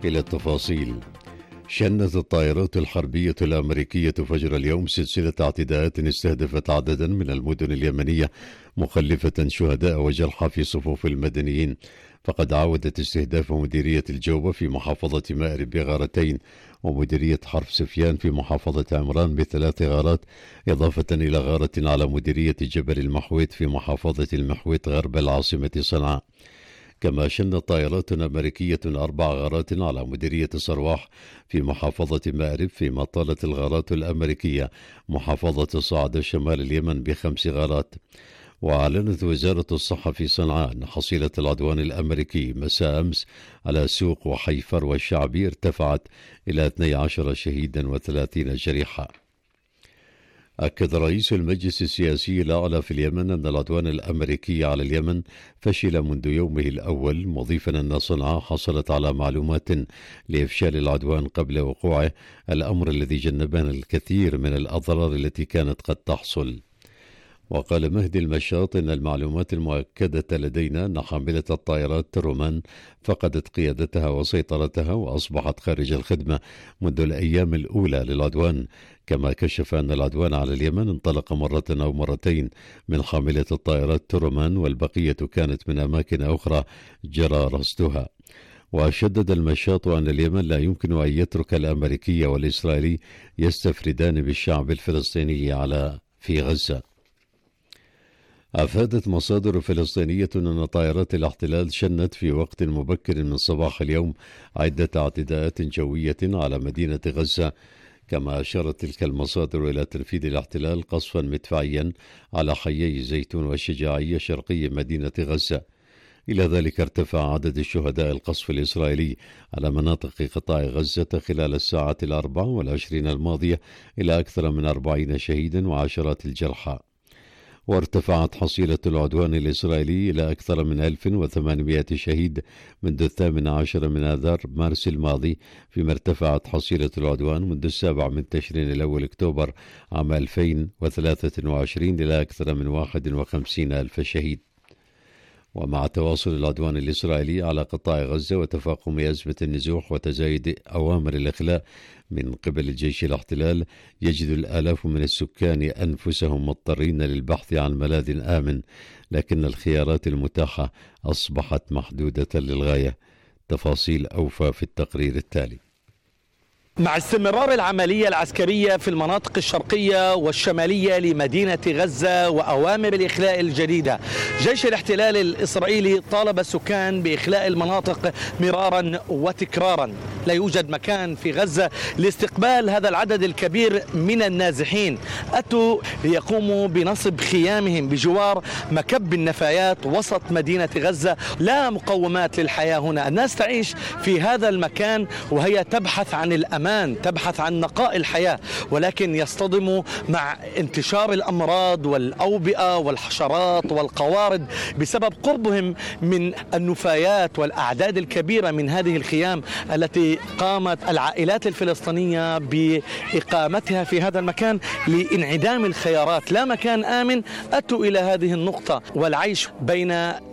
إلى التفاصيل. شنت الطائرات الحربية الأمريكية فجر اليوم سلسلة اعتداءات استهدفت عددا من المدن اليمنية مخلفة شهداء وجرحى في صفوف المدنيين. فقد عاودت استهداف مديرية الجوبة في محافظة مأرب بغارتين، ومديرية حرف سفيان في محافظة عمران ب3 غارات، إضافة إلى غارة على مديرية جبل المحويت في محافظة المحويت غرب العاصمة صنعاء. كما شنت طائرات أمريكية 4 غارات على مديرية صرواح في محافظة مأرب، فيما طالت الغارات الأمريكية محافظة صعدة شمال اليمن ب5 غارات. وأعلنت وزارة الصحة في صنعاء أن حصيلة العدوان الأمريكي مساء أمس على سوق وحي فروة الشعبي ارتفعت إلى 12 شهيدا و30 جريحا. أكد رئيس المجلس السياسي الأعلى في اليمن أن العدوان الأمريكي على اليمن فشل منذ يومه الأول، مضيفا أن صنعاء حصلت على معلومات لإفشال العدوان قبل وقوعه، الأمر الذي جنبنا الكثير من الأضرار التي كانت قد تحصل. وقال مهدي المشاط إن المعلومات المؤكدة لدينا أن حاملة الطائرات رومان فقدت قيادتها وسيطرتها وأصبحت خارج الخدمة منذ الأيام الأولى للعدوان. كما كشف أن العدوان على اليمن انطلق مرة أو مرتين من حاملة الطائرات رومان، والبقية كانت من أماكن أخرى جرى رصدها. وشدد المشاط أن اليمن لا يمكن أن يترك الأمريكي والإسرائيلي يستفردان بالشعب الفلسطيني في غزة. أفادت مصادر فلسطينية أن طائرات الاحتلال شنت في وقت مبكر من صباح اليوم عدة اعتداءات جوية على مدينة غزة. كما أشارت تلك المصادر إلى تنفيذ الاحتلال قصفا مدفعيا على حيي زيتون والشجاعية شرقي مدينة غزة. إلى ذلك ارتفع عدد الشهداء القصف الإسرائيلي على مناطق قطاع غزة خلال الساعات 24 الماضية إلى أكثر من 40 شهيدا وعشرات الجرحى. وارتفعت حصيلة العدوان الإسرائيلي إلى أكثر من 1800 شهيد منذ 18 من آذار مارس الماضي، فيما ارتفعت حصيلة العدوان منذ 7 من تشرين الأول أكتوبر عام 2023 إلى أكثر من 51 ألف شهيد. ومع تواصل العدوان الإسرائيلي على قطاع غزة وتفاقم أزمة النزوح وتزايد أوامر الإخلاء من قبل الجيش الاحتلال، يجد الآلاف من السكان أنفسهم مضطرين للبحث عن ملاذ آمن، لكن الخيارات المتاحة أصبحت محدودة للغاية. تفاصيل أوفى في التقرير التالي. مع استمرار العملية العسكرية في المناطق الشرقية والشمالية لمدينة غزة وأوامر الإخلاء الجديدة، جيش الاحتلال الإسرائيلي طالب السكان بإخلاء المناطق مرارا وتكرارا. لا يوجد مكان في غزة لاستقبال هذا العدد الكبير من النازحين. أتوا ليقوموا بنصب خيامهم بجوار مكب النفايات وسط مدينة غزة. لا مقومات للحياة هنا، الناس تعيش في هذا المكان وهي تبحث عن الأمان، تبحث عن نقاء الحياة، ولكن يصطدموا مع انتشار الأمراض والأوبئة والحشرات والقوارض بسبب قربهم من النفايات والأعداد الكبيرة من هذه الخيام التي قامت العائلات الفلسطينية بإقامتها في هذا المكان لانعدام الخيارات. لا مكان آمن، أتوا إلى هذه النقطة والعيش بين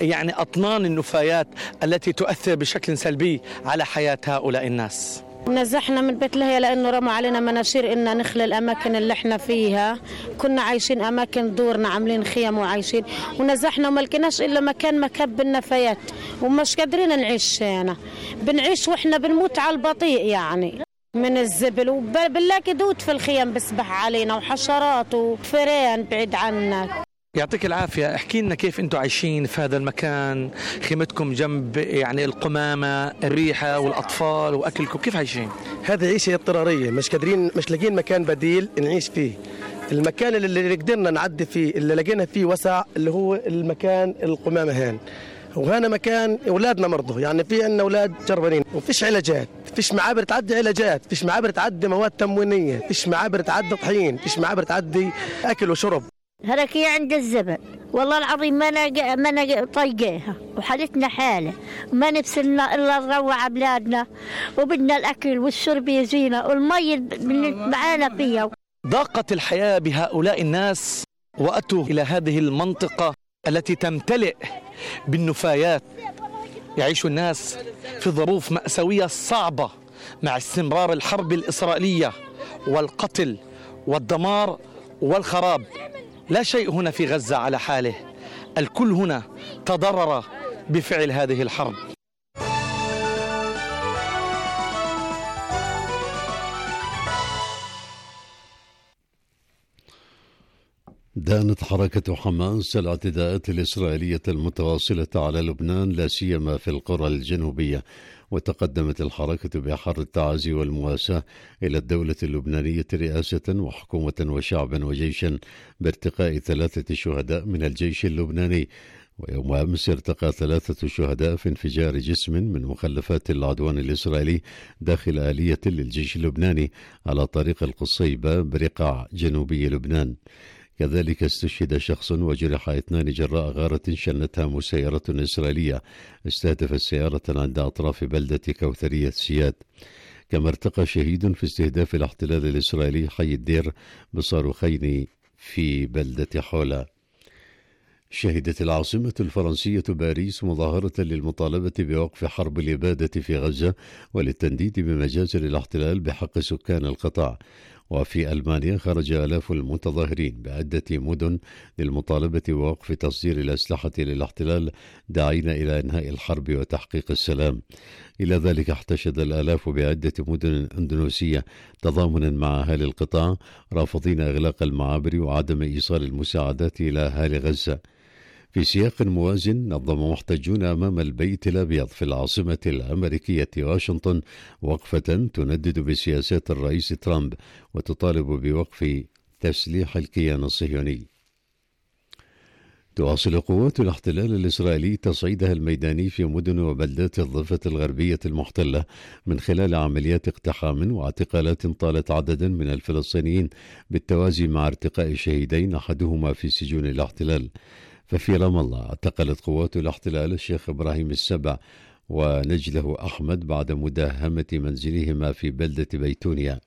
أطنان النفايات التي تؤثر بشكل سلبي على حياة هؤلاء الناس. نزحنا من بيت لهيا لأنه رموا علينا مناشير إن نخلي الأماكن اللي احنا فيها. كنا عايشين أماكن دورنا عاملين خيام وعايشين، ونزحنا وما لقيناش إلا مكان مكب النفايات، ومش قادرين نعيش هنا. بنعيش وإحنا بنموت على البطيء يعني من الزبل، وبنلاقي دود في الخيام بسبح علينا وحشرات وفئران بعيد عنك. يعطيك العافية. احكي لنا كيف انتم عايشين في هذا المكان، خيمتكم جنب القمامة، الريحة والأطفال وأكلكم، كيف عايشين؟ هذه عيشة اضطرارية، مش لاقين مكان بديل نعيش فيه. المكان اللي قدرنا نعدي فيه اللي لقينا فيه وسع اللي هو المكان القمامة هان، وهنا مكان أولادنا مرضوا، يعني في عندنا أولاد جربانين وفيش علاجات، فيش معابر تعدي علاجات، فيش معابر تعدي مواد تموينية، فيش معابر تعدي طحين، فيش معابر تعدي أكل وشرب. هلكي عند الزبل والله العظيم ما أنا طايقاها، وحالتنا حالة ما نفسنا إلا نروع أولادنا، وبدنا الأكل والشرب يجينا والمي معانا فيها. ضاقت الحياة بهؤلاء الناس وأتوا إلى هذه المنطقة التي تمتلئ بالنفايات. يعيش الناس في ظروف مأساوية صعبة مع استمرار الحرب الإسرائيلية والقتل والدمار والخراب. لا شيء هنا في غزة على حاله، الكل هنا تضرر بفعل هذه الحرب. دانت حركة حماس الاعتداءات الإسرائيلية المتواصلة على لبنان لا سيما في القرى الجنوبية، وتقدمت الحركة بأحر التعازي والمواساة إلى الدولة اللبنانية رئاسة وحكومة وشعبا وجيشا بارتقاء 3 شهداء من الجيش اللبناني. ويوم أمس ارتقى 3 شهداء في انفجار جسم من مخلفات العدوان الإسرائيلي داخل آلية للجيش اللبناني على طريق القصيبة برقاع جنوبي لبنان. كذلك استشهد شخص وجرح 2 جراء غارة شنتها مسيرة إسرائيلية استهدفت سيارة عند أطراف بلدة كوثرية سياد. كما ارتقى شهيد في استهداف الاحتلال الإسرائيلي حي الدير بصاروخين في بلدة حولا. شهدت العاصمة الفرنسية باريس مظاهرة للمطالبة بوقف حرب الإبادة في غزة وللتنديد بمجازر الاحتلال بحق سكان القطاع. وفي ألمانيا خرج آلاف المتظاهرين بعدة مدن للمطالبة بوقف تصدير الأسلحة للاحتلال داعين إلى إنهاء الحرب وتحقيق السلام. إلى ذلك احتشد الآلاف بعدة مدن أندونيسية تضامنا مع أهالي القطاع رافضين إغلاق المعابر وعدم إيصال المساعدات إلى أهالي غزة. في سياق موازن نظم محتجون أمام البيت الأبيض في العاصمة الأمريكية واشنطن وقفة تندد بسياسات الرئيس ترامب وتطالب بوقف تسليح الكيان الصهيوني. تواصل قوات الاحتلال الإسرائيلي تصعيدها الميداني في مدن وبلدات الضفة الغربية المحتلة من خلال عمليات اقتحام واعتقالات طالت عددا من الفلسطينيين بالتوازي مع ارتقاء شهيدين أحدهما في سجون الاحتلال. ففي رام الله اعتقلت قوات الاحتلال الشيخ إبراهيم السبع ونجله أحمد بعد مداهمة منزلهما في بلدة بيتونيا.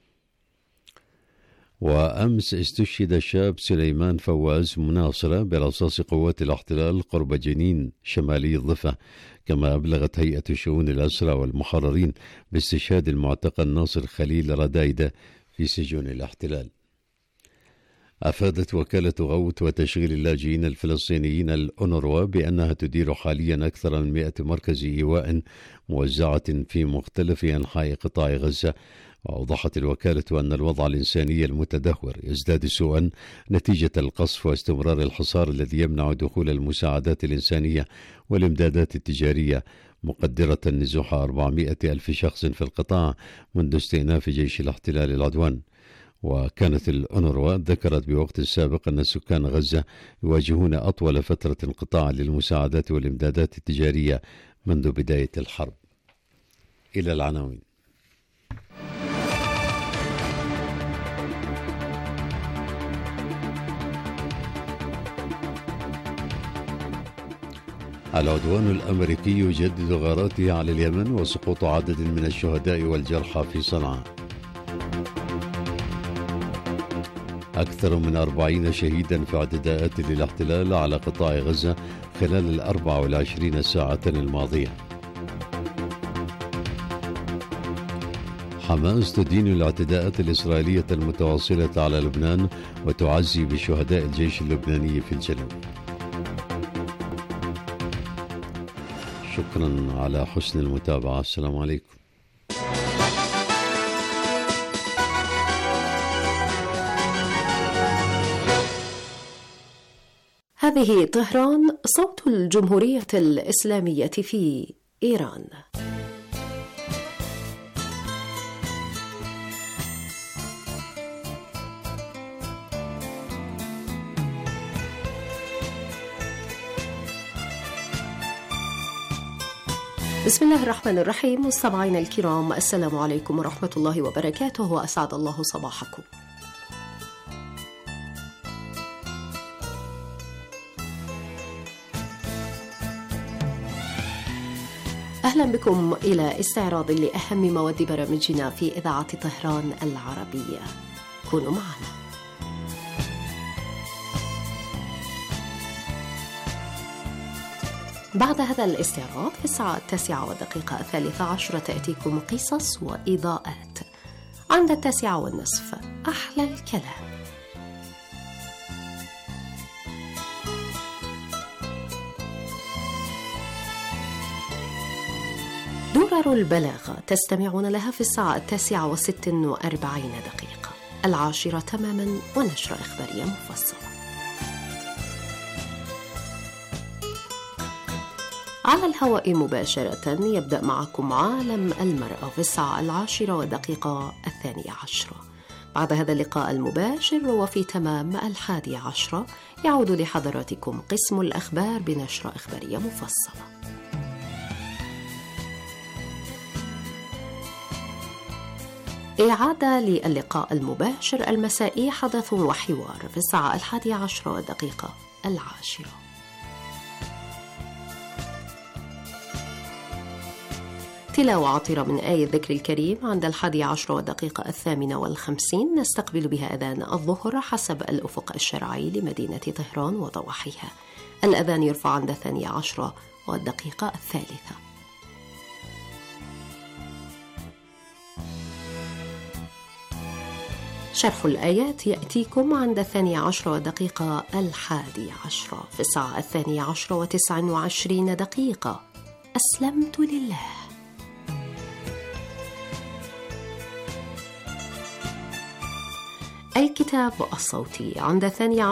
وأمس استشهد الشاب سليمان فواز مناصرة برصاص قوات الاحتلال قرب جنين شمالي الضفة. كما أبلغت هيئة شؤون الأسرى والمحررين باستشهاد المعتقل ناصر خليل ردايدة في سجون الاحتلال. أفادت وكالة غوث وتشغيل اللاجئين الفلسطينيين الأونروا بأنها تدير حاليا أكثر من 100 مركز إيواء موزعة في مختلف أنحاء قطاع غزة. وأوضحت الوكالة أن الوضع الإنساني المتدهور يزداد سوءا نتيجة القصف واستمرار الحصار الذي يمنع دخول المساعدات الإنسانية والإمدادات التجارية، مقدرة نزوح 400,000 شخص في القطاع منذ استئناف جيش الاحتلال العدوان. وكانت الأونروا ذكرت بوقت سابق أن سكان غزة يواجهون أطول فترة انقطاع للمساعدات والإمدادات التجارية منذ بداية الحرب. إلى العناوين. العدوان الأمريكي يجدد غاراته على اليمن وسقوط عدد من الشهداء والجرحى في صنعاء. أكثر من 40 شهيدا في اعتداءات للاحتلال على قطاع غزة خلال 24 ساعة الماضية. حماس تدين الاعتداءات الإسرائيلية المتواصلة على لبنان وتعزي بشهداء الجيش اللبناني في الجنوب. شكرا على حسن المتابعة. السلام عليكم. هذه طهران، صوت الجمهورية الإسلامية في إيران. بسم الله الرحمن الرحيم. مستمعينا الكرام، السلام عليكم ورحمة الله وبركاته، وأسعد الله صباحكم. أهلا بكم إلى استعراض لأهم مواد برامجنا في إذاعة طهران العربية. كونوا معنا. بعد هذا الاستعراض في الساعة 9:13 تأتيكم قصص وإضاءات. عند 9:30 أحلى الكلام. درر البلاغة تستمعون لها في الساعة 9:46. 10:00 تماما ونشرة إخبارية مفصلة. على الهواء مباشرة يبدأ معكم عالم المرأة في الساعة 10:12. بعد هذا اللقاء المباشر وفي تمام 11:00 يعود لحضراتكم قسم الأخبار بنشرة إخبارية مفصلة. إعادة للقاء المباشر المسائي حدث وحوار في الساعة 11:10. تلاوة عطرة من آية الذكر الكريم عند 11:58 نستقبل بها أذان الظهر حسب الأفق الشرعي لمدينة طهران وضواحيها. الأذان يرفع عند 12:03. شرح الآيات يأتيكم عند 12:11 في الساعة 12:29. أسلمت لله. الكتاب الصوتي عند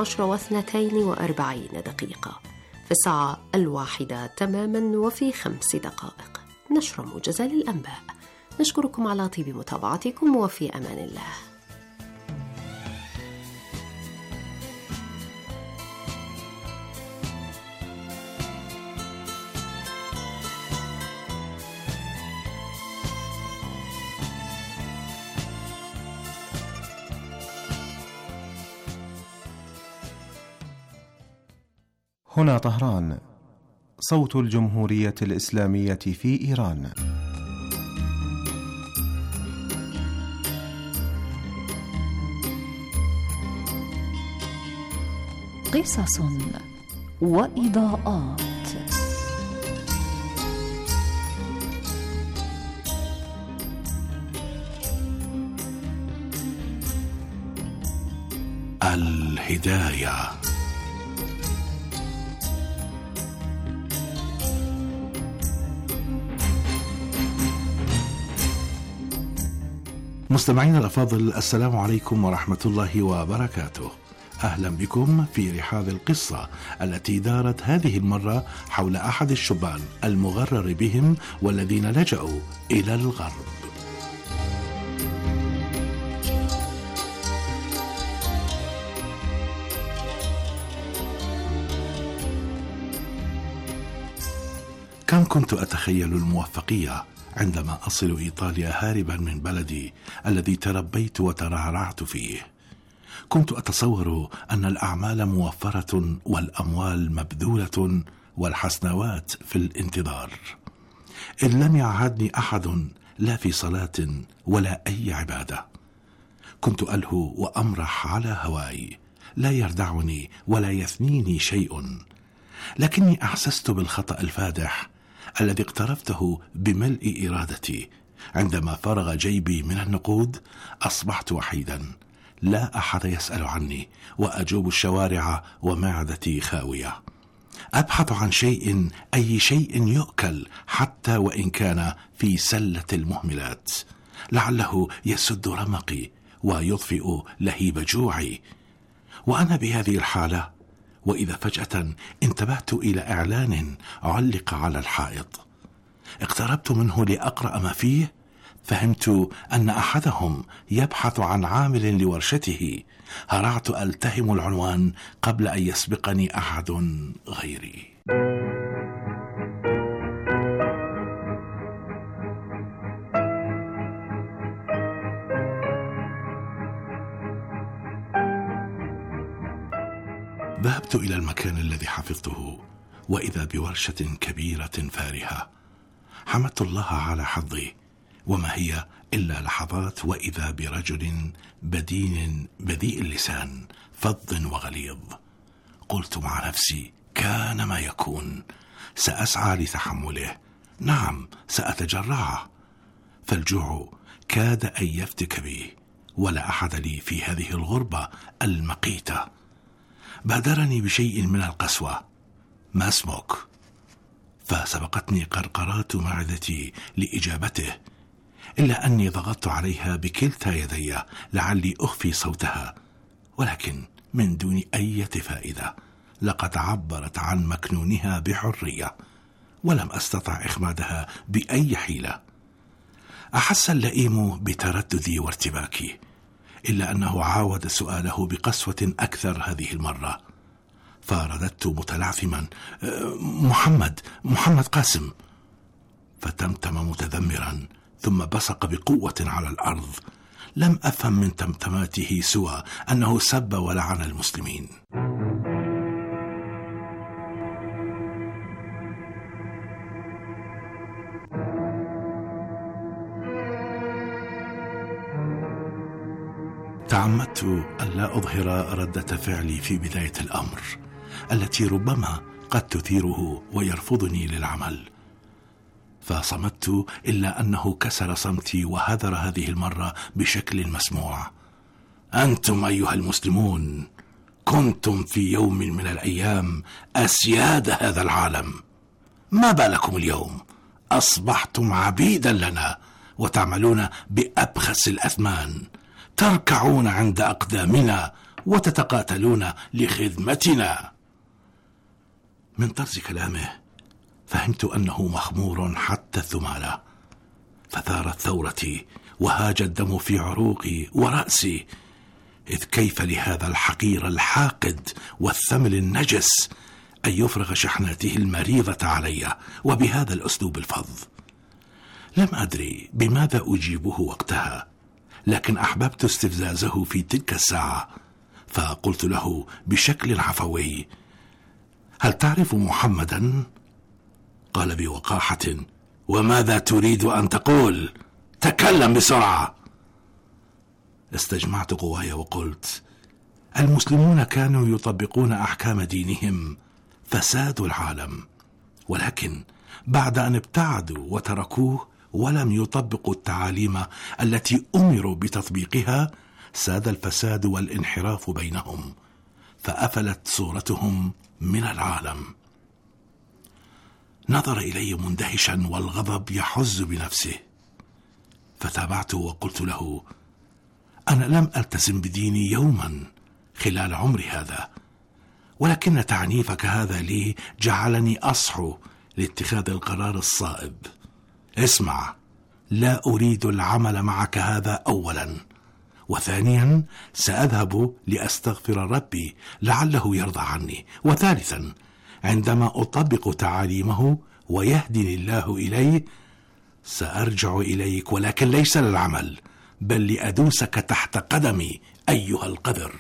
12:42 في الساعة 1 تماما وفي 5 دقائق. نشرة موجزة للأنباء. نشكركم على طيب متابعتكم وفي أمان الله. هنا طهران، صوت الجمهورية الإسلامية في إيران. قصص وإضاءات. الهداية. مستمعين الأفاضل، السلام عليكم ورحمة الله وبركاته. أهلا بكم في رحاب القصة التي دارت هذه المرة حول أحد الشبان المغرر بهم والذين لجأوا إلى الغرب. كم كنت أتخيل الموفقية عندما أصل إيطاليا هاربا من بلدي الذي تربيت وترعرعت فيه. كنت أتصور أن الأعمال موفرة والأموال مبذولة والحسنوات في الانتظار، إذ لم يعهدني أحد لا في صلاة ولا أي عبادة. كنت ألهو وأمرح على هواي، لا يردعني ولا يثنيني شيء، لكني أحسست بالخطأ الفادح الذي اقترفته بملء إرادتي. عندما فرغ جيبي من النقود أصبحت وحيدا، لا أحد يسأل عني، وأجوب الشوارع ومعدتي خاوية. أبحث عن شيء، أي شيء يؤكل حتى وإن كان في سلة المهملات، لعله يسد رمقي ويطفئ لهيب جوعي. وأنا بهذه الحالة وإذا فجأة انتبهت إلى إعلان علق على الحائط. اقتربت منه لأقرأ ما فيه، فهمت أن أحدهم يبحث عن عامل لورشته. هرعت ألتهم العنوان قبل أن يسبقني أحد غيري. ذهبت إلى المكان الذي حفظته، وإذا بورشة كبيرة فارهة. حمدت الله على حظي، وما هي إلا لحظات وإذا برجل بدين بذيء اللسان فظ وغليظ. قلت مع نفسي: كان ما يكون. سأسعى لتحمله، نعم سأتجرعه، فالجوع كاد أن يفتك بي، ولا أحد لي في هذه الغربة المقيتة. بادرني بشيء من القسوة: ما اسمك؟ فسبقتني قرقرات معدتي لإجابته، إلا أني ضغطت عليها بكلتا يدي لعلي أخفي صوتها، ولكن من دون أي فائدة. لقد عبرت عن مكنونها بحرية، ولم أستطع إخمادها بأي حيلة. أحس اللئيم بترددي وارتباكي، إلا أنه عاود سؤاله بقسوة أكثر هذه المرة، فرددت متلعثما: محمد قاسم. فتمتم متذمرا، ثم بصق بقوة على الأرض. لم أفهم من تمتماته سوى أنه سب ولعن المسلمين. تعمدت ألا أظهر ردة فعلي في بداية الأمر التي ربما قد تثيره ويرفضني للعمل، فصمت، إلا أنه كسر صمتي وهذر هذه المرة بشكل مسموع: أنتم أيها المسلمون كنتم في يوم من الأيام أسياد هذا العالم، ما بالكم اليوم أصبحتم عبيدا لنا وتعملون بأبخس الأثمان، تركعون عند أقدامنا وتتقاتلون لخدمتنا. من طرز كلامه فهمت أنه مخمور حتى الثمالة، فثارت ثورتي وهاج الدم في عروقي ورأسي، إذ كيف لهذا الحقير الحاقد والثمل النجس أن يفرغ شحناته المريضة علي وبهذا الأسلوب الفظ؟ لم أدري بماذا أجيبه وقتها، لكن أحببت استفزازه في تلك الساعة، فقلت له بشكل عفوي: هل تعرف محمدا؟ قال بوقاحة: وماذا تريد أن تقول؟ تكلم بسرعة. استجمعت قواي وقلت: المسلمون كانوا يطبقون أحكام دينهم فسادوا العالم، ولكن بعد أن ابتعدوا وتركوه ولم يطبقوا التعاليم التي أمروا بتطبيقها، ساد الفساد والانحراف بينهم، فأفلت صورتهم من العالم. نظر إلي مندهشا والغضب يحز بنفسه، فتابعته وقلت له: أنا لم ألتزم بديني يوما خلال عمري هذا، ولكن تعنيفك هذا لي جعلني أصحو لاتخاذ القرار الصائب. اسمع، لا أريد العمل معك هذا أولا، وثانيا سأذهب لأستغفر ربي لعله يرضى عني، وثالثا عندما أطبق تعاليمه ويهدني الله إليه سأرجع إليك، ولكن ليس للعمل بل لأدوسك تحت قدمي أيها القذر.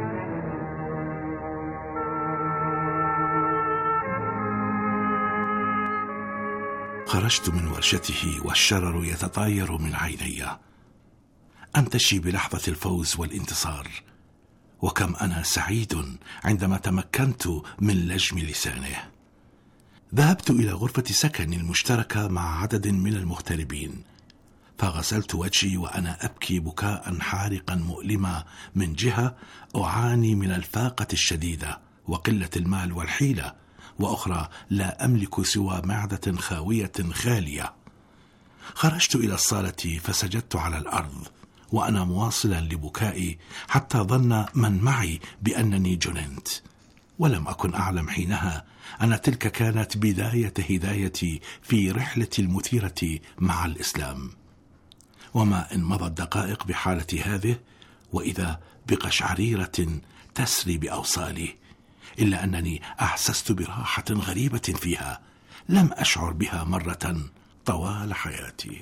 خرجت من ورشته والشرر يتطاير من عيني، أنتشي بلحظة الفوز والانتصار، وكم أنا سعيد عندما تمكنت من لجم لسانه. ذهبت إلى غرفة سكن المشتركة مع عدد من المغتربين، فغسلت وجهي وأنا أبكي بكاء حارقا مؤلما، من جهة أعاني من الفاقة الشديدة وقلة المال والحيلة، وأخرى لا أملك سوى معدة خاوية خالية. خرجت إلى الصالة فسجدت على الأرض وأنا مواصلا لبكائي، حتى ظن من معي بأنني جننت، ولم أكن أعلم حينها أن تلك كانت بداية هدايتي في رحلتي المثيرة مع الإسلام. وما إن مضت دقائق بحالة هذه وإذا بقشعريرة تسري بأوصالي، إلا أنني أحسست براحة غريبة فيها لم أشعر بها مرة طوال حياتي.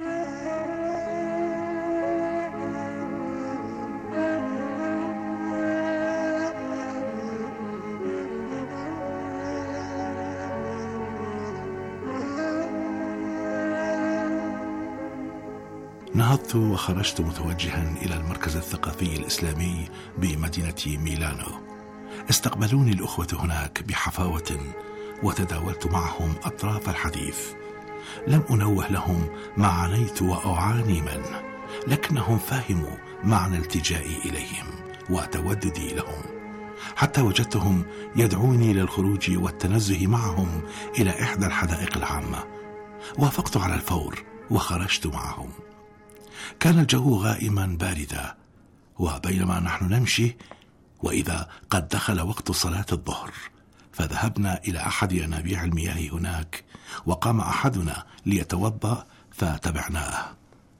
نهضت وخرجت متوجها إلى المركز الثقافي الإسلامي بمدينة ميلانو. استقبلوني الأخوة هناك بحفاوة، وتداولت معهم أطراف الحديث. لم أنوه لهم ما عانيت وأعاني منه، لكنهم فهموا معنى التجائي إليهم وتوددي لهم، حتى وجدتهم يدعوني للخروج والتنزه معهم إلى إحدى الحدائق العامة. وافقت على الفور وخرجت معهم. كان الجو غائما باردا، وبينما نحن نمشي وإذا قد دخل وقت صلاة الظهر، فذهبنا إلى أحد ينابيع المياه هناك، وقام أحدنا ليتوضأ فتبعناه.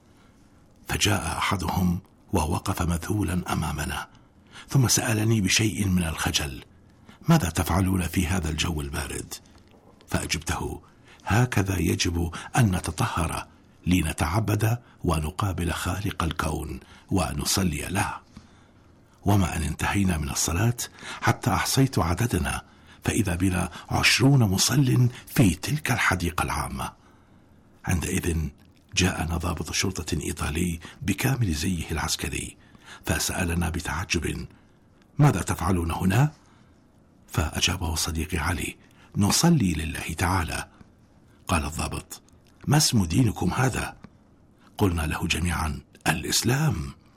فجاء أحدهم ووقف مذهولا أمامنا، ثم سألني بشيء من الخجل: ماذا تفعلون في هذا الجو البارد؟ فأجبته: هكذا يجب أن نتطهر لنتعبد ونقابل خالق الكون ونصلي له. وما أن انتهينا من الصلاة حتى أحصيت عددنا، فإذا بنا 20 مصل في تلك الحديقة العامة. عندئذ جاءنا ضابط شرطة إيطالي بكامل زيه العسكري، فسألنا بتعجب: ماذا تفعلون هنا؟ فأجابه صديقي علي: نصلي لله تعالى. قال الضابط: ما اسم دينكم هذا؟ قلنا له جميعا: الإسلام.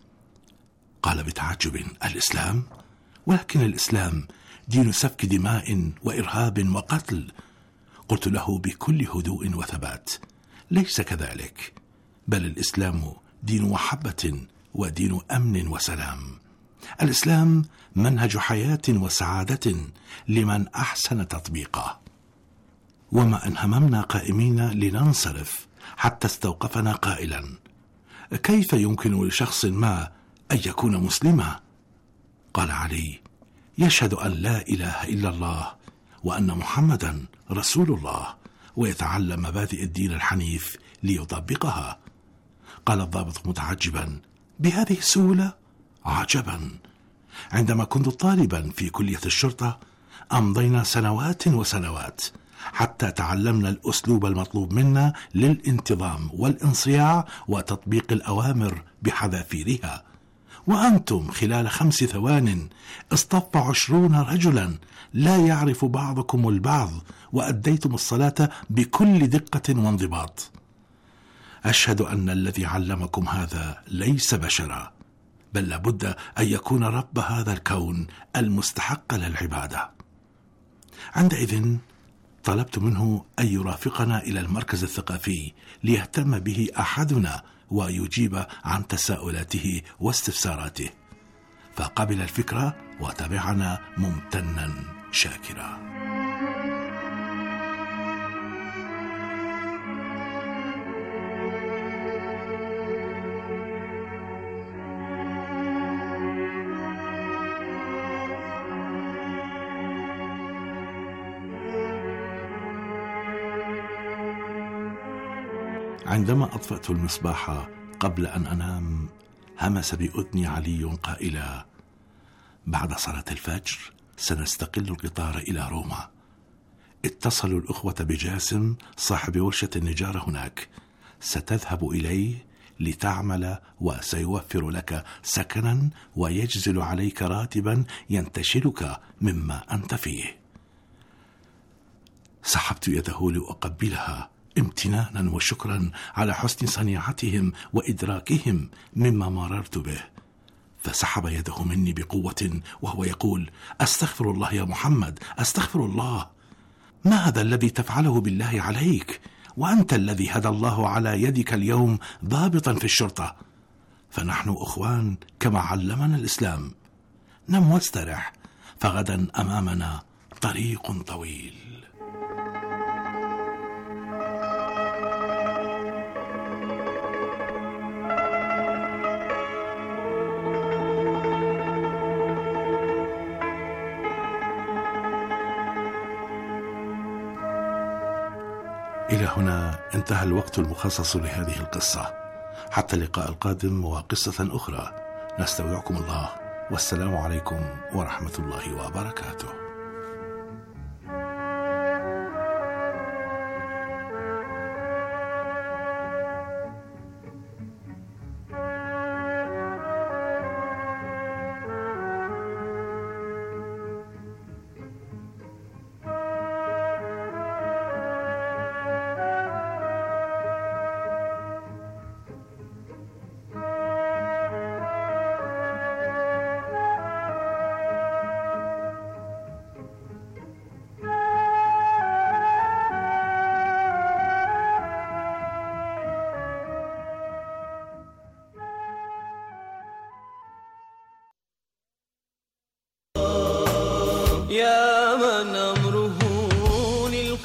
قال بتعجب: الإسلام؟ ولكن الإسلام دين سفك دماء وإرهاب وقتل. قلت له بكل هدوء وثبات: ليس كذلك، بل الإسلام دين محبة ودين أمن وسلام. الإسلام منهج حياة وسعادة لمن أحسن تطبيقه. وما أن هممنا قائمين لننصرف حتى استوقفنا قائلا: كيف يمكن لشخص ما أن يكون مسلما؟ قال علي: يشهد أن لا إله إلا الله وأن محمدا رسول الله، ويتعلم مبادئ الدين الحنيف ليطبقها. قال الضابط متعجبا: بهذه السهولة؟ عجبا. عندما كنت طالبا في كلية الشرطة أمضينا سنوات وسنوات حتى تعلمنا الأسلوب المطلوب منا للانتظام والانصياع وتطبيق الأوامر بحذافيرها، وأنتم خلال 5 ثوان اصطف 20 رجلا لا يعرف بعضكم البعض، وأديتم الصلاة بكل دقة وانضباط. أشهد أن الذي علمكم هذا ليس بشرا، بل لابد أن يكون رب هذا الكون المستحق للعبادة. عندئذ طلبت منه أن يرافقنا إلى المركز الثقافي ليهتم به أحدنا ويجيب عن تساؤلاته واستفساراته، فقبل الفكرة وتبعنا ممتنا شاكرا. عندما أطفأت المصباح قبل أن أنام، همس بأذني علي قائلا: بعد صلاة الفجر سنستقل القطار إلى روما. اتصلوا الأخوة بجاسم صاحب ورشة النجارة هناك، ستذهب إليه لتعمل وسيوفر لك سكنا ويجزل عليك راتبا ينتشلك مما أنت فيه. سحبت يده لأقبلها امتنانا وشكرا على حسن صنيعتهم وإدراكهم مما مررت به، فسحب يده مني بقوة وهو يقول: أستغفر الله يا محمد، أستغفر الله. ما هذا الذي تفعله بالله عليك؟ وأنت الذي هدى الله على يدك اليوم ضابطا في الشرطة، فنحن أخوان كما علمنا الإسلام. نم واسترح، فغدا أمامنا طريق طويل. إلى هنا انتهى الوقت المخصص لهذه القصة. حتى اللقاء القادم وقصة أخرى، نستودعكم الله، والسلام عليكم ورحمة الله وبركاته.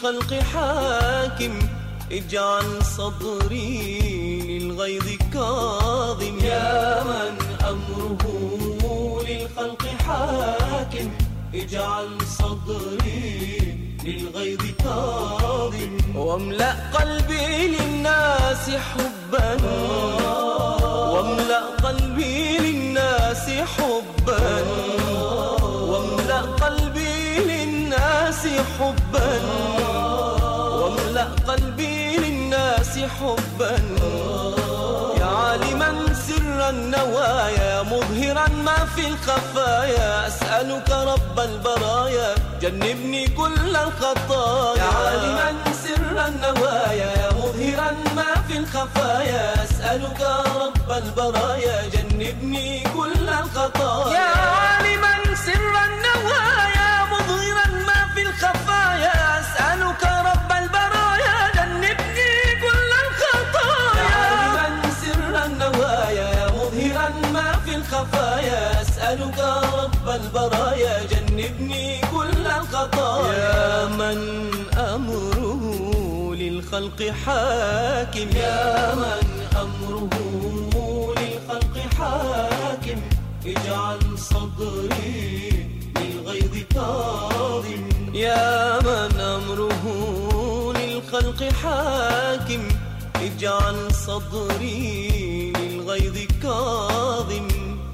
للخلق حاكم اجعل صدري للغيظ كاظم. يا من أمره للخلق حاكم اجعل صدري للغيظ كاظم. واملأ قلبي للناس حبا واملأ قلبي للناس حبا واملأ قلبي للناس حبا واملأ قلبي للناس حبا. يا عالما سر النوايا مظهرا ما في الخفايا أسألك رب البرايا جنبني كل الخطايا. يا عالما سر النوايا مظهرا ما في الخفايا أسألك رب البرايا جنبني كل الخطايا. يا عالما سر النوايا مظهرا ما في الخفايا أسألك رب البرايا جنبني كل الخطايا. يا عالما سر النوايا مظهرا ما في الخفايا أسألك رب البرايا جنبني كل الخطايا. يا من أمره للخلق حاكم يا من أمره للخلق حاكم اجعل صدري للغيظ كاظم. يا من أمره للخلق حاكم اجعل صدري للغيظ كاظم.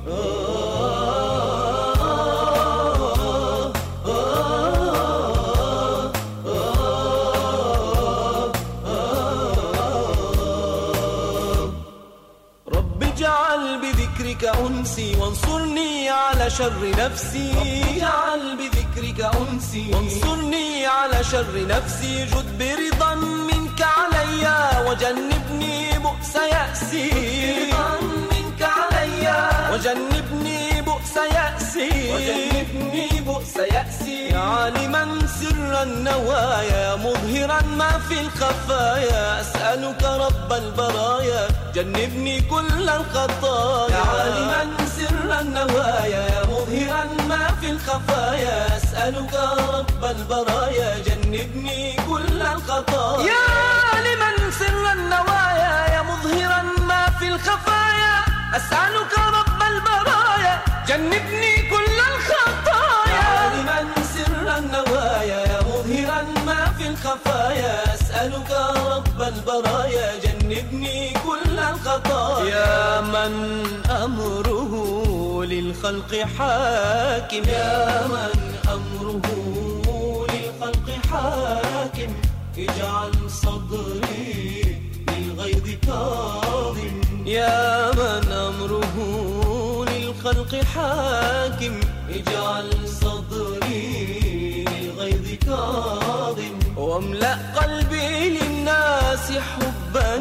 رب اجعل بذكرك أنسي وانصرني على شر نفسي. رب اجعل بذكرك أنسي وانصرني على شر نفسي. جد برضا منك علي وجنبني بؤس يأسي. برضا منك علي وجنبني بؤس يأسي. وجنبني بؤس يأسي. يا عالما سر النوايا مظهرا ما في الخفايا أسألك رب البرايا جنبني كل الخطايا. يا عالما سر النوايا مظهرا ما في الخفايا أسألك رب البرايا جنبني كل الخطايا. يا عالما سر النوايا مظهرا ما في الخفايا أسألك رب البرايا جنبني كل الخطايا. يا عالما سر النوايا مظهرا ما في الخفايا أسألك رب البرايا جنبني كل الخطايا. يا من أمره للخلق حاكم يا من أمره للخلق حاكم اجعل صدري للغيظ كاظم. يا من أمره للخلق حاكم اجعل صدري للغيظ كاظم. واملأ قلبي للناس حبا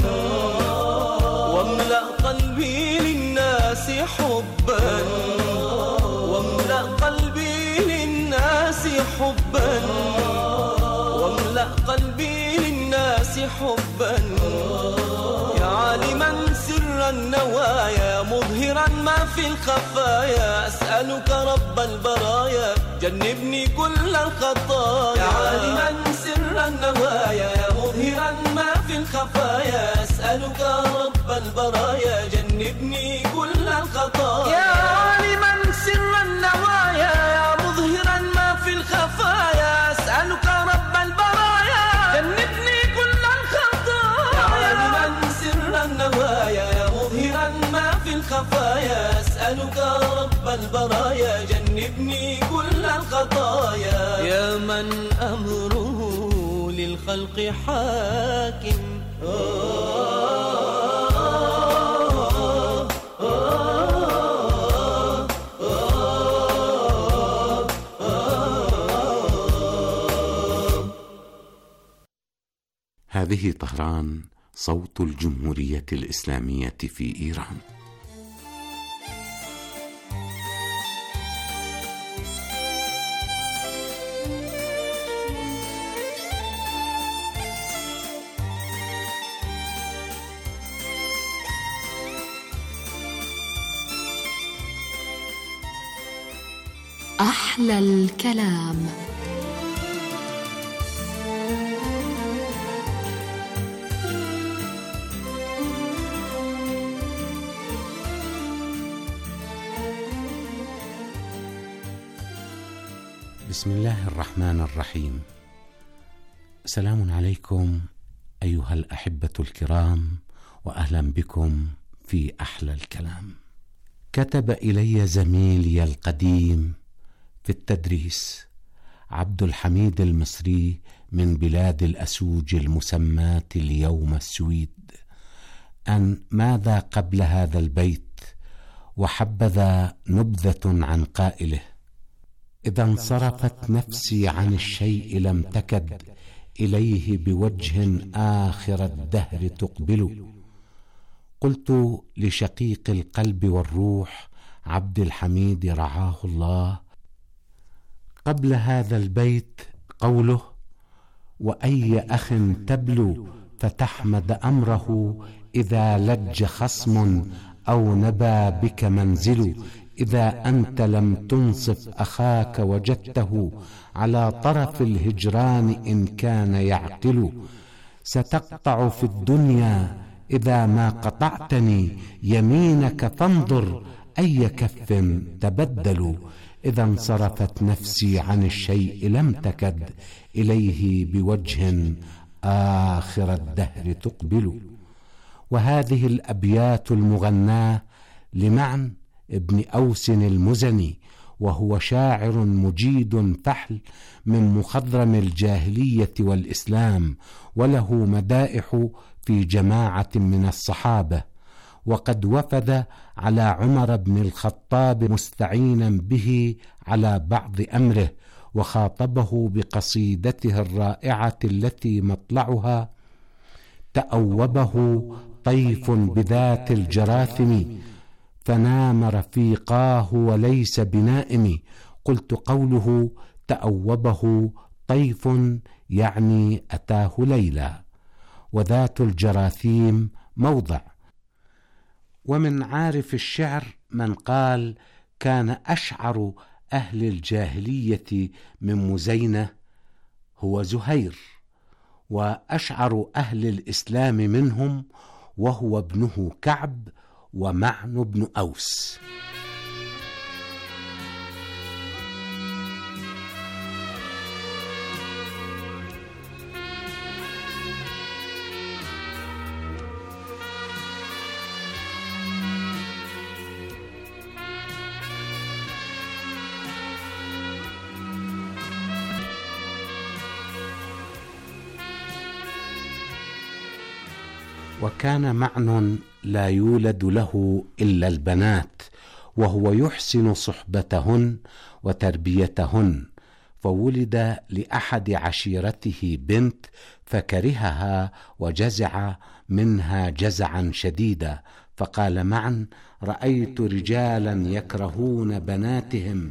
واملأ قلبي للناس حبا واملأ قلبي للناس حبا واملأ قلبي للناس حبا. يا عالما سر النوايا مظهرا ما في الخفايا أسألك رب البرايا جنبني كل الخطايا. يا عالما سر النوايا مظهرا ما في الخفايا أسألك رب البرايا جنبني كل الخطايا. يا عالما سر النوايا مظهرا ما في الخفايا أسألك رب البرايا جنبني كل الخطايا. يا عالما سر النوايا مظهرا ما في الخفايا أسألك رب البرايا جنبني كل الخطايا. يا من أمره للخلق حاكم هذه طهران صوت الجمهورية الإسلامية في إيران. أحلى الكلام. بسم الله الرحمن الرحيم. سلام عليكم أيها الأحبة الكرام، وأهلا بكم في أحلى الكلام. كتب إلي زميلي القديم في التدريس عبد الحميد المصري من بلاد الأسوج المسماة اليوم السويد أن ماذا قبل هذا البيت، وحبذا نبذة عن قائله: إذا انصرفت نفسي عن الشيء لم تكد إليه بوجه آخر الدهر تقبل. قلت لشقيق القلب والروح عبد الحميد رعاه الله قبل هذا البيت قوله: وأي أخ تبلو فتحمد أمره إذا لج خصم أو نبى بك منزل. إذا أنت لم تنصف أخاك وجدته على طرف الهجران إن كان يعقل. ستقطع في الدنيا إذا ما قطعتني يمينك فانظر أي كف تبدل. إذا انصرفت نفسي عن الشيء لم تكد إليه بوجه آخر الدهر تقبل. وهذه الأبيات المغناة لمعن ابن أوس المزني، وهو شاعر مجيد فحل من مخضرم الجاهلية والإسلام، وله مدائح في جماعة من الصحابة. وقد وفد على عمر بن الخطاب مستعينا به على بعض أمره، وخاطبه بقصيدته الرائعة التي مطلعها: تأوبه طيف بذات الجراثم فنام رفيقاه وليس بنائم. قلت قوله تأوبه طيف يعني أتاه ليلى، وذات الجراثيم موضع. ومن عارف الشعر من قال: كان أشعر أهل الجاهلية من مزينة هو زهير، وأشعر أهل الإسلام منهم وهو ابنه كعب ومعن بن أوس. وكان معن لا يولد له إلا البنات، وهو يحسن صحبتهن وتربيتهن، فولد لأحد عشيرته بنت فكرهها وجزع منها جزعا شديدا، فقال معن: رأيت رجالا يكرهون بناتهم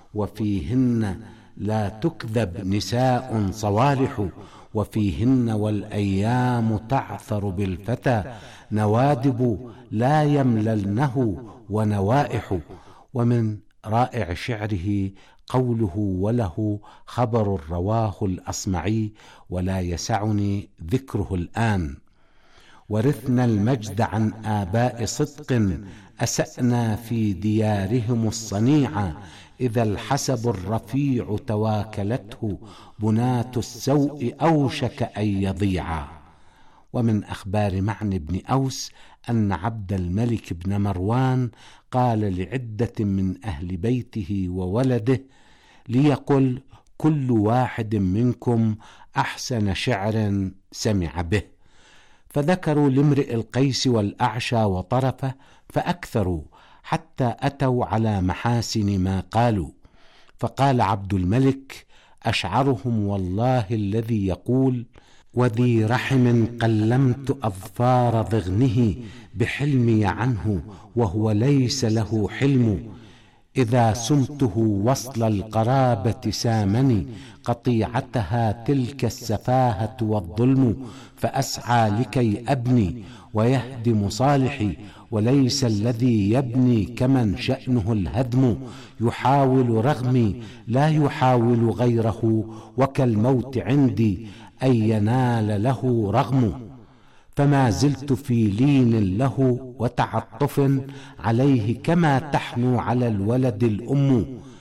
وفيهن لا تكذب نساء صوالح، وفيهن والأيام تعثر بالفتى نوادب لا يمللنه ونوائح. ومن رائع شعره قوله: وله خبر رواه الأصمعي ولا يسعني ذكره الآن: ورثنا المجد عن آباء صدق أسأنا في ديارهم الصنيعة، إذا الحسب الرفيع تواكلته بنات السوء أوشك أن يضيعا. ومن أخبار معن بن أوس أن عبد الملك بن مروان قال لعدة من أهل بيته وولده: ليقل كل واحد منكم أحسن شعر سمع به. فذكروا لامرئ القيس والأعشى وطرفه فأكثروا حتى أتوا على محاسن ما قالوا. فقال عبد الملك: أشعرهم والله الذي يقول: وذي رحم قلمت أظفار ضغنه بحلمي عنه وهو ليس له حلم، إذا سمته وصل القرابة سامني قطيعتها تلك السفاهة والظلم، فأسعى لكي أبني ويهدم صالحي، وليس الذي يبني كمن شأنه الهدم، يحاول رغمي لا يحاول غيره، وكالموت عندي أن ينال له رغم. فما زلت في لين له وتعطف عليه كما تحنو على الولد الأم،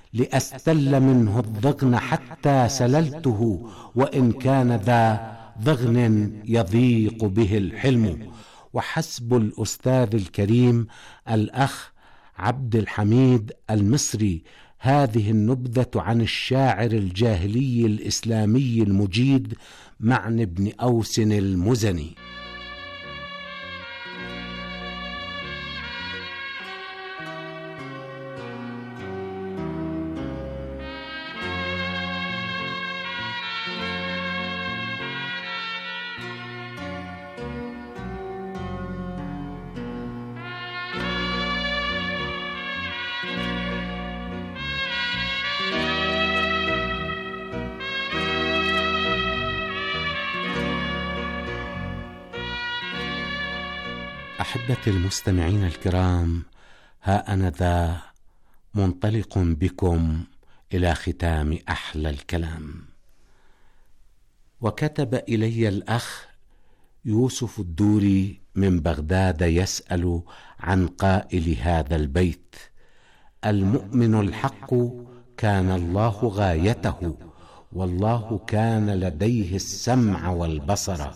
لأستل منه الضغن حتى سللته، وإن كان ذا ضغن يضيق به الحلم. وحسب الأستاذ الكريم الأخ عبد الحميد المصري هذه النبذة عن الشاعر الجاهلي الإسلامي المجيد معن بن أوس المزني. أحبتي المستمعين الكرام، ها أنا ذا منطلق بكم إلى ختام أحلى الكلام. وكتب إلي الأخ يوسف الدوري من بغداد يسأل عن قائل هذا البيت: المؤمن الحق كان الله غايته، والله كان لديه السمع والبصر.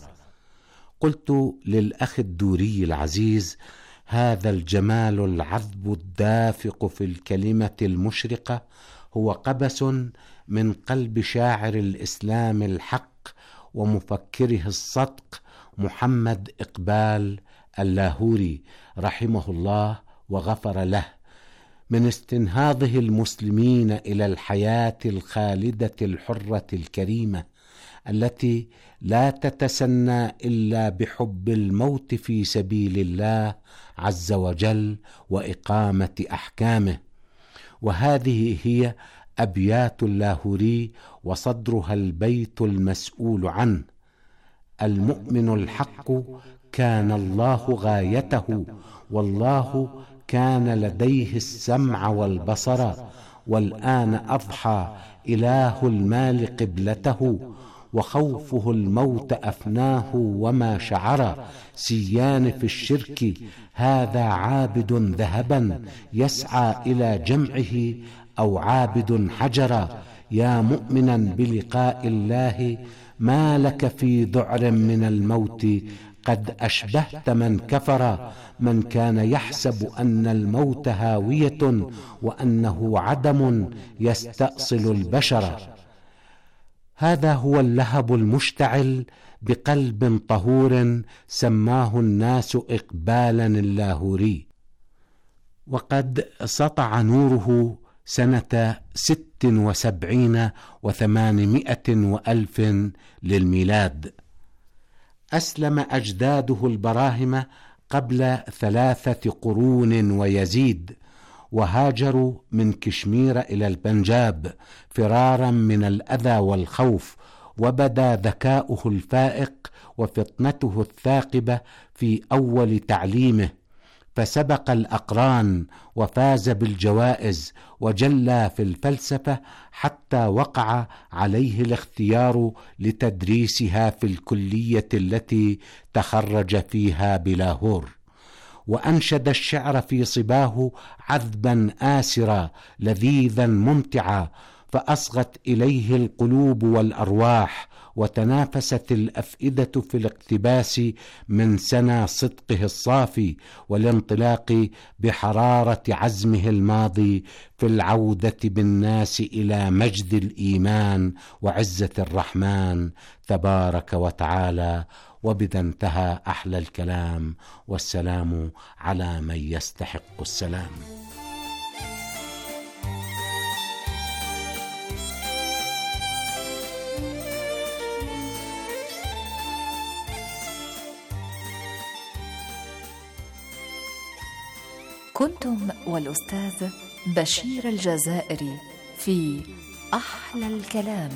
قلت للأخ الدوري العزيز: هذا الجمال العذب الدافق في الكلمة المشرقة هو قبس من قلب شاعر الإسلام الحق ومفكره الصدق محمد إقبال اللاهوري رحمه الله وغفر له، من استنهاضه المسلمين إلى الحياة الخالدة الحرة الكريمة التي لا تتسنى إلا بحب الموت في سبيل الله عز وجل وإقامة أحكامه. وهذه هي أبيات اللاهوري وصدرها البيت المسؤول عنه: المؤمن الحق كان الله غايته، والله كان لديه السمع والبصر، والآن أضحى إله المال قبلته، وخوفه الموت أفناه وما شعر، سيان في الشرك هذا عابد ذهبا يسعى إلى جمعه، أو عابد حجرا. يا مؤمنا بلقاء الله ما لك في ذعر من الموت، قد أشبهت من كفر، من كان يحسب أن الموت هاوية وأنه عدم يستأصل البشر. هذا هو اللهب المشتعل بقلب طهور سماه الناس إقبالا اللاهوري، وقد سطع نوره سنة 76 و800 وألف للميلاد. أسلم أجداده البراهم قبل 3 قرون ويزيد، وهاجروا من كشمير إلى البنجاب فرارا من الأذى والخوف، وبدا ذكاؤه الفائق وفطنته الثاقبة في أول تعليمه، فسبق الأقران وفاز بالجوائز وجلى في الفلسفة، حتى وقع عليه الاختيار لتدريسها في الكلية التي تخرج فيها بلاهور. وأنشد الشعر في صباه عذبا آسرا لذيذا ممتعا، فأصغت إليه القلوب والأرواح، وتنافست الأفئدة في الاقتباس من سنى صدقه الصافي والانطلاق بحرارة عزمه الماضي في العودة بالناس إلى مجد الإيمان وعزة الرحمن تبارك وتعالى. وبذا انتهى أحلى الكلام، والسلام على من يستحق السلام. كنتم والأستاذ بشير الجزائري في أحلى الكلام.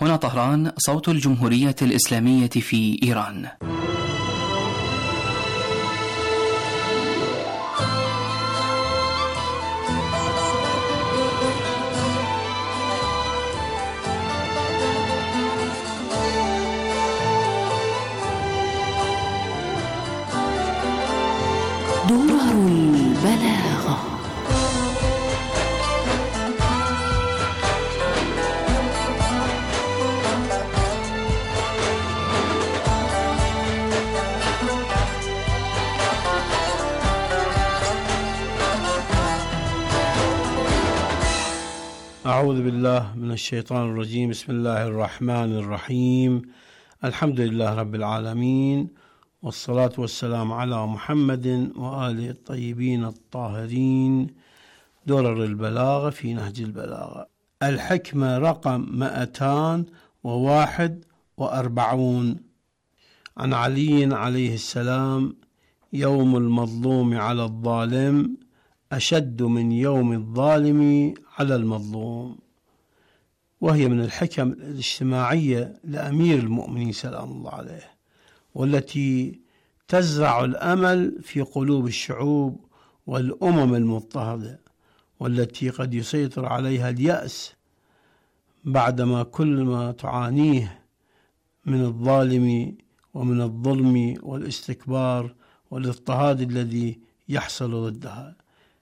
هنا طهران، صوت الجمهورية الإسلامية في إيران. درر البلاغة. أعوذ بالله من الشيطان الرجيم. بسم الله الرحمن الرحيم. الحمد لله رب العالمين، والصلاة والسلام على محمد وآله الطيبين الطاهرين. درر البلاغة في نهج البلاغة. الحكمة رقم 241. عن علي عليه السلام: يوم المظلوم على الظالم أشد من يوم الظالم على المظلوم. وهي من الحكم الاجتماعية لأمير المؤمنين سلام الله عليه، والتي تزرع الأمل في قلوب الشعوب والأمم المضطهدة، والتي قد يسيطر عليها اليأس بعدما كل ما تعانيه من الظالم ومن الظلم والاستكبار والاضطهاد الذي يحصل ضدها.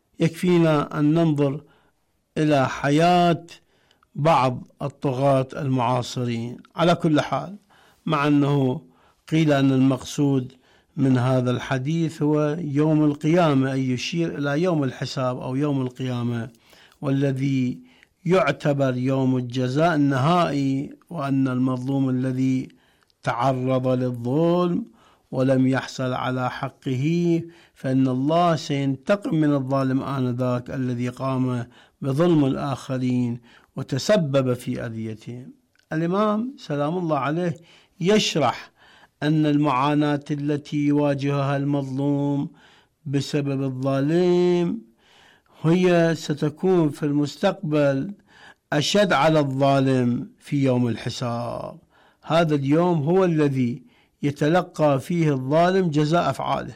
يكفينا أن ننظر إلى حياة بعض الطغاة المعاصرين. على كل حال، مع أنه قيل أن المقصود من هذا الحديث هو يوم القيامة، أي يشير إلى يوم الحساب أو يوم القيامة، والذي يعتبر يوم الجزاء النهائي، وأن المظلوم الذي تعرض للظلم ولم يحصل على حقه فإن الله سينتقم من الظالم آنذاك الذي قام بظلم الآخرين وتسبب في أذيتهم. الإمام سلام الله عليه يشرح أن المعاناة التي يواجهها المظلوم بسبب الظالم هي ستكون في المستقبل أشد على الظالم في يوم الحساب. هذا اليوم هو الذي يتلقى فيه الظالم جزاء أفعاله،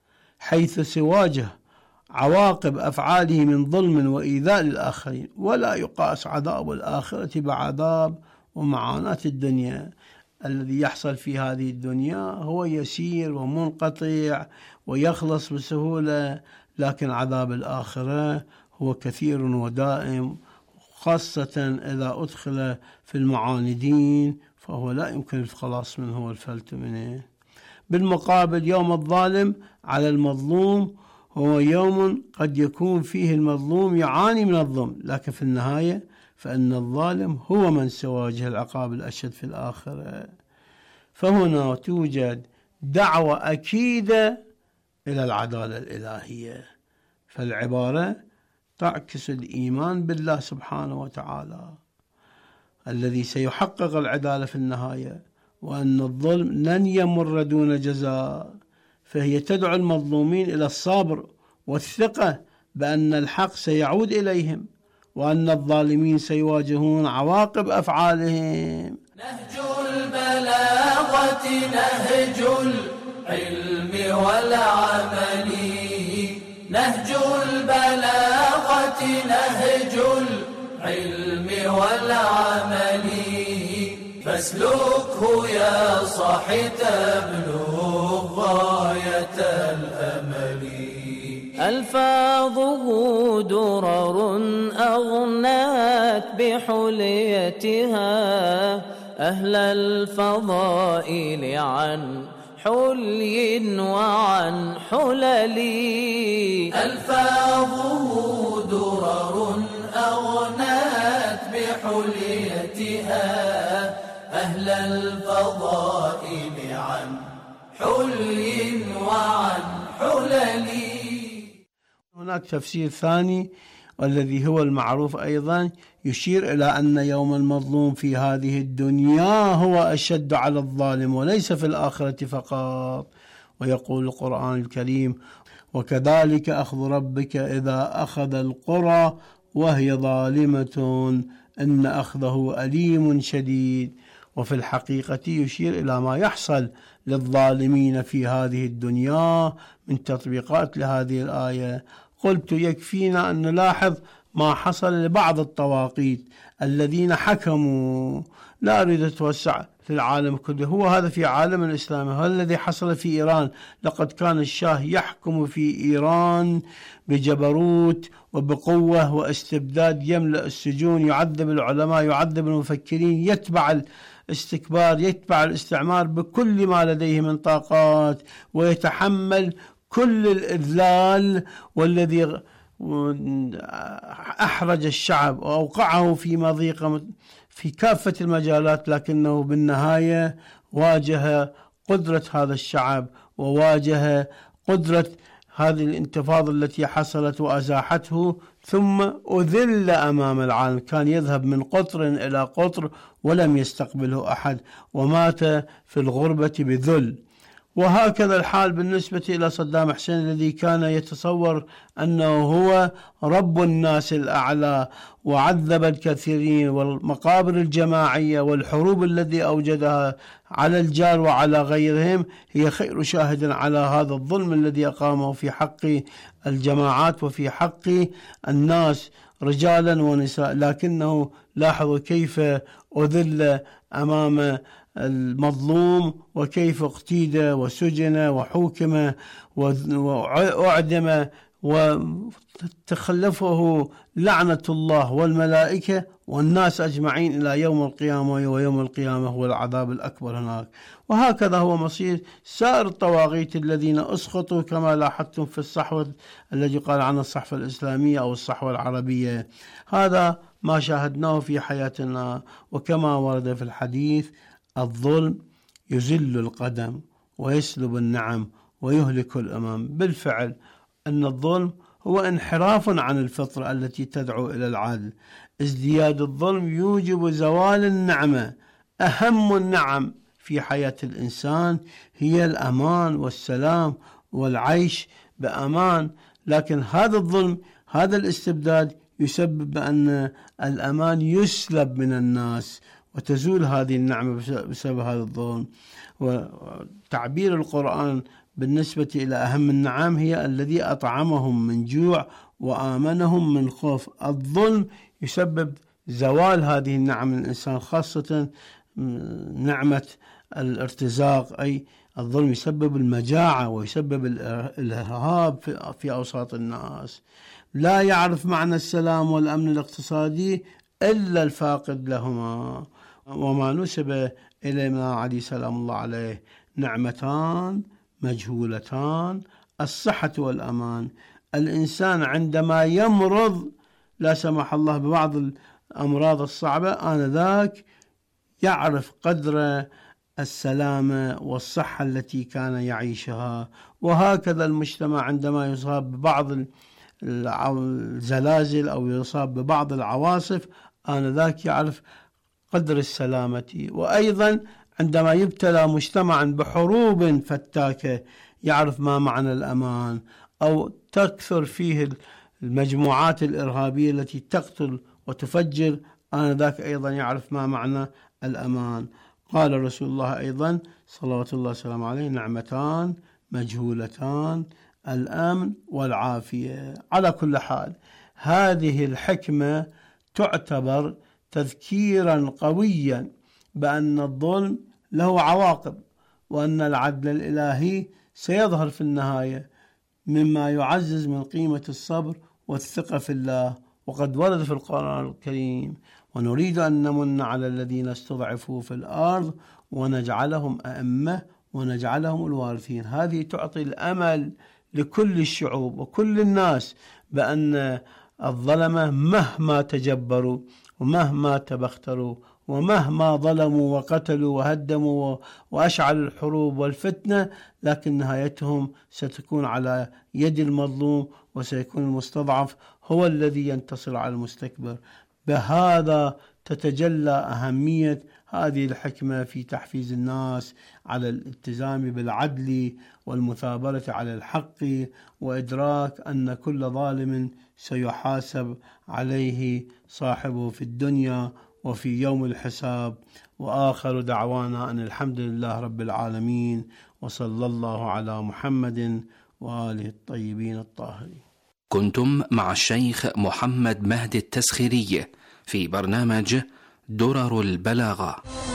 حيث سيواجه عواقب أفعاله من ظلم وإيذاء للآخرين، ولا يقاس عذاب الآخرة بعذاب ومعاناة الدنيا. الذي يحصل في هذه الدنيا هو يسير ومنقطع ويخلص بسهولة، لكن عذاب الآخرة هو كثير ودائم، خاصة إذا أدخل في المعاندين فهو لا يمكن الخلاص منه والفلت منه. بالمقابل، يوم الظالم على المظلوم هو يوم قد يكون فيه المظلوم يعاني من الظلم، لكن في النهاية فإن الظالم هو من سيواجه العقاب الأشد في الآخرة. فهنا توجد دعوة أكيدة إلى العدالة الإلهية، فالعبارة تعكس الإيمان بالله سبحانه وتعالى الذي سيحقق العدالة في النهاية، وأن الظلم لن يمر دون جزاء. فهي تدعو المظلومين إلى الصبر والثقة بأن الحق سيعود إليهم، وأن الظالمين سيواجهون عواقب أفعالهم. نهج البلاغة نهج العلم والعمل، نهج البلاغة نهج العلم والعمل، فاسلكه يا صاحي تبلغ غاية الأمل. ألفاظه درر أغنات بحليتها أهل الفضائل عن حلي وعن حلل. ألفاظه درر أغنات بحليتها أهل الفضائل عن حلي وعن حلل. هناك تفسير ثاني والذي هو المعروف أيضا يشير إلى أن يوم المظلوم في هذه الدنيا هو أشد على الظالم وليس في الآخرة فقط. ويقول القرآن الكريم: وكذلك أخذ ربك إذا أخذ القرى وهي ظالمة إن أخذه أليم شديد. وفي الحقيقة يشير إلى ما يحصل للظالمين في هذه الدنيا من تطبيقات لهذه الآية. قلت يكفينا أن نلاحظ ما حصل لبعض الطواغيت الذين حكموا. لا أريد أتوسع في العالم كله، هو هذا في عالم الإسلام. هذا الذي حصل في إيران، لقد كان الشاه يحكم في إيران بجبروت وبقوة واستبداد، يملأ السجون، يعذب العلماء، يعذب المفكرين، يتبع الاستكبار، يتبع الاستعمار بكل ما لديه من طاقات، ويتحمل كل الإذلال والذي أحرج الشعب وأوقعه في مضيقة في كافة المجالات، لكنه بالنهاية واجه قدرة هذا الشعب وواجه قدرة هذه الانتفاضة التي حصلت وأزاحته، ثم أذل أمام العالم. كان يذهب من قطر إلى قطر ولم يستقبله أحد، ومات في الغربة بذل. وهكذا الحال بالنسبة إلى صدام حسين الذي كان يتصور أنه هو رب الناس الأعلى، وعذب الكثيرين، والمقابر الجماعية والحروب التي أوجدها على الجار وعلى غيرهم هي خير شاهد على هذا الظلم الذي أقامه في حق الجماعات وفي حق الناس رجالا ونساء. لكنه لاحظوا كيف أذل أمام المظلوم، وكيف اقتيد وسجن وحوكم وأعدم، وتخلفه لعنة الله والملائكة والناس أجمعين إلى يوم القيامة، ويوم القيامة هو العذاب الأكبر هناك. وهكذا هو مصير سائر الطواغيت الذين أسقطوا، كما لاحظتم في الصحوة الذي قال عنها الصحوة الإسلامية أو الصحوة العربية. هذا ما شاهدناه في حياتنا. وكما ورد في الحديث: الظلم يزل القدم ويسلب النعم ويهلك الأمم. بالفعل أن الظلم هو انحراف عن الفطرة التي تدعو إلى العدل. ازدياد الظلم يوجب زوال النعمة. أهم النعم في حياة الإنسان هي الأمان والسلام والعيش بأمان، لكن هذا الظلم، هذا الاستبداد يسبب بأن الأمان يسلب من الناس وتزول هذه النعمة بسبب هذا الظلم. وتعبير القرآن بالنسبة إلى أهم النعم هي الذي أطعمهم من جوع وآمنهم من خوف. الظلم يسبب زوال هذه النعم من الإنسان، خاصة نعمة الارتزاق. أي الظلم يسبب المجاعة ويسبب الإرهاب في أوساط الناس. لا يعرف معنى السلام والأمن الاقتصادي إلا الفاقد لهما. وما نسب إلينا عليه سلام الله عليه نعمتان مجهولتان: الصحة والأمان. الإنسان عندما يمرض لا سمح الله ببعض الأمراض الصعبة، آنذاك يعرف قدر السلامة والصحة التي كان يعيشها. وهكذا المجتمع عندما يصاب ببعض الزلازل أو يصاب ببعض العواصف، آنذاك يعرف قدر السلامة. وأيضا عندما يبتلى مجتمعا بحروب فتاكة يعرف ما معنى الأمان، أو تكثر فيه المجموعات الإرهابية التي تقتل وتفجر، آنذاك أيضا يعرف ما معنى الأمان. قال رسول الله أيضا صلوات الله وسلامه عليه: نعمتان مجهولتان: الأمن والعافية. على كل حال هذه الحكمة تعتبر تذكيرا قويا بأن الظلم له عواقب، وأن العدل الإلهي سيظهر في النهاية، مما يعزز من قيمة الصبر والثقة في الله. وقد ورد في القرآن الكريم: ونريد أن نمن على الذين استضعفوا في الأرض ونجعلهم أئمة ونجعلهم الوارثين. هذه تعطي الأمل لكل الشعوب وكل الناس بأن الظلمة مهما تجبروا ومهما تبختروا ومهما ظلموا وقتلوا وهدموا وأشعلوا الحروب والفتنة، لكن نهايتهم ستكون على يد المظلوم، وسيكون المستضعف هو الذي ينتصر على المستكبر. بهذا تتجلى أهمية هذه الحكمة في تحفيز الناس على الالتزام بالعدل والمثابرة على الحق، وإدراك أن كل ظالم سيحاسب عليه صاحبه في الدنيا وفي يوم الحساب. وآخر دعوانا أن الحمد لله رب العالمين، وصلى الله على محمد وآله الطيبين الطاهرين. كنتم مع الشيخ محمد مهدي التسخيري في برنامج درر البلاغة.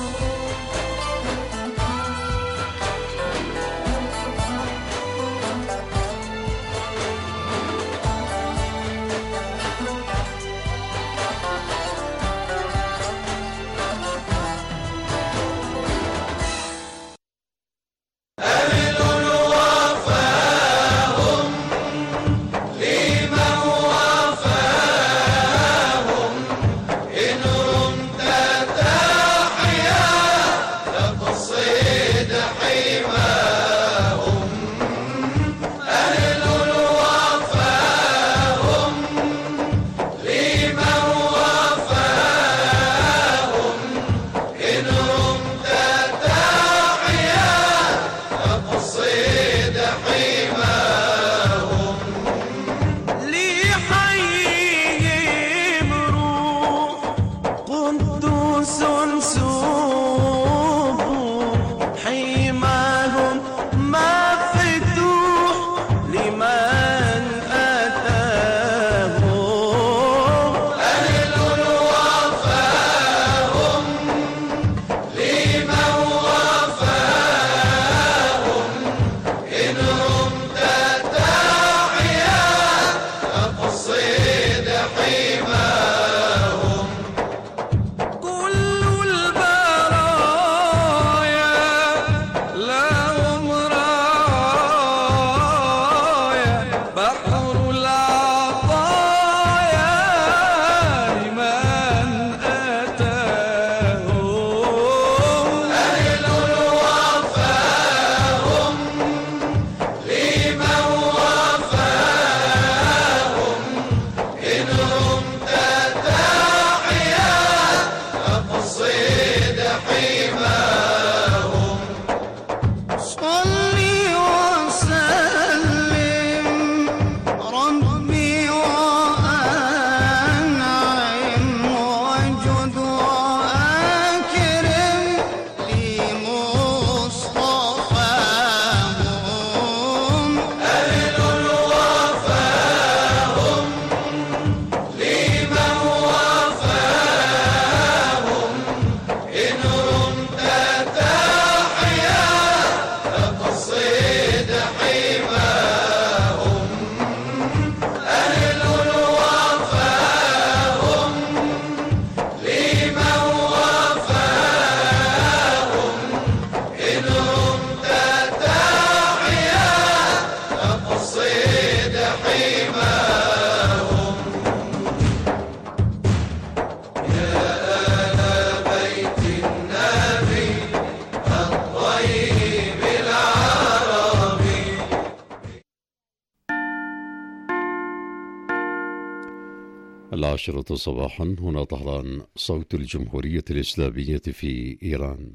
العاشرة صباحا، هنا طهران، صوت الجمهورية الإسلامية في إيران.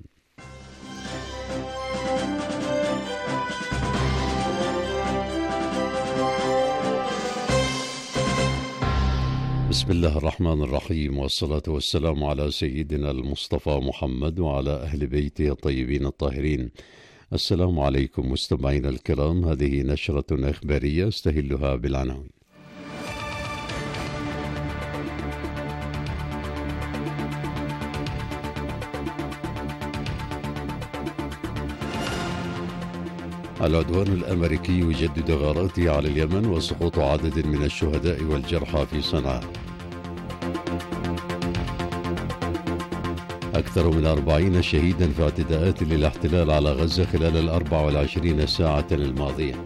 بسم الله الرحمن الرحيم، والصلاة والسلام على سيدنا المصطفى محمد وعلى أهل بيته الطيبين الطاهرين. السلام عليكم مستمعينا الكرام، هذه نشرة إخبارية استهلها بالعناوين. العدوان الأمريكي يجدد غاراته على اليمن وسقوط عدد من الشهداء والجرحى في صنعاء. أكثر من 40 شهيدا في اعتداءات للاحتلال على غزة خلال 24 ساعة الماضية.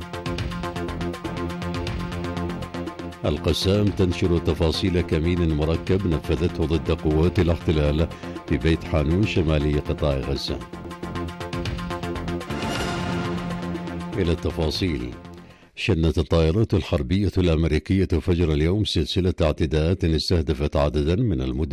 القسام تنشر تفاصيل كمين مركب نفذته ضد قوات الاحتلال في بيت حانون شمالي قطاع غزة. إلى التفاصيل. شنت الطائرات الحربية الأمريكية فجر اليوم سلسلة اعتداءات استهدفت عددا من المدن